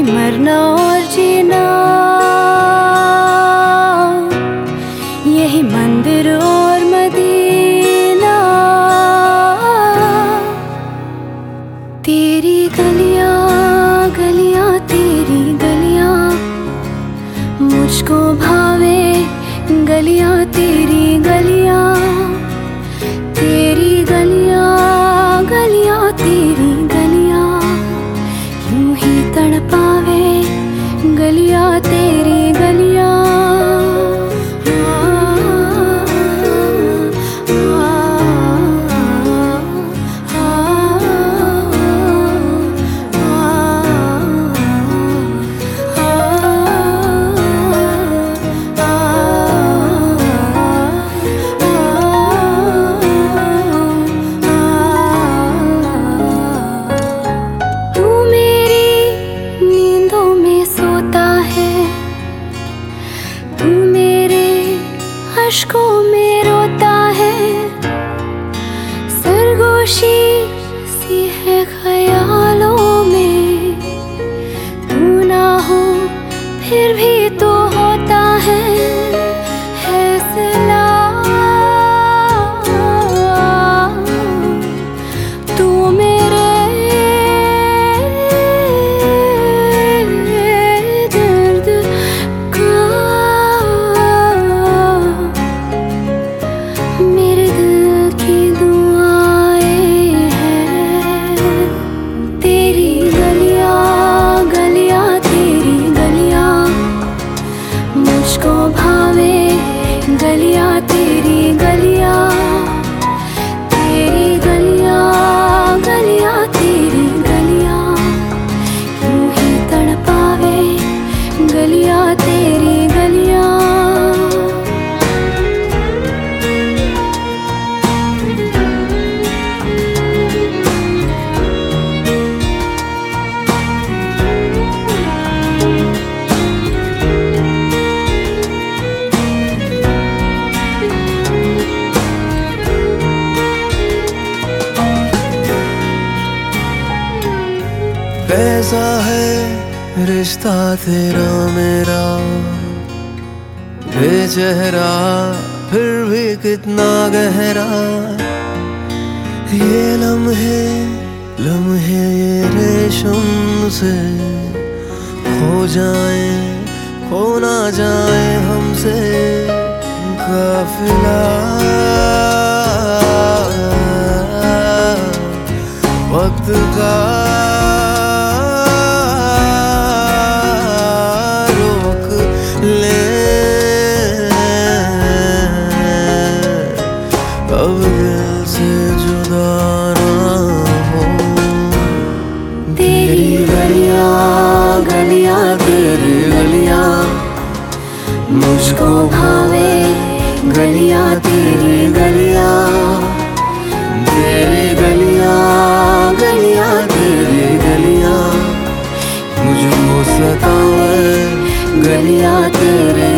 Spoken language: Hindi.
मरना और जीना, यही मंदिर और मदीना। तेरी गलियां गलियां तेरी गलियां, मुझको भावे गलियां तेरी गलियां। तेरी गलियां गलियां तेरी गलियां, यूं ही तड़पावे गलियां तेरी गलियां। अश्कों में रोता है, सरगोशी सी है ख्यालों में। तू ना हो फिर भी तो होता है फैसला। तू मेरे दर्द का, मेरे दिल की दुआएं हैं। तेरी गलियां गलियां तेरी गलियां, मुझको भावे गलियां तेरी गलियां। तेरी गलियां गलियां तेरी गलियां, यूं ही तड़पावे गलियां तेरी गलियां। कैसा है रिश्ता तेरा मेरा, बेचेहरा फिर भी कितना गहरा। ये लम्हे लम्हे ये रेशम से खो जाए, खो ना जाए हमसे काफिला। वक्त का अब दिल से जुदा ना हो। तेरी गलियां गलियां तेरी गलियां, मुझको भावे गलियां तेरी गलियां। तेरी गलियां गलियां तेरी गलियां, मुझको सतावे गलियां तेरी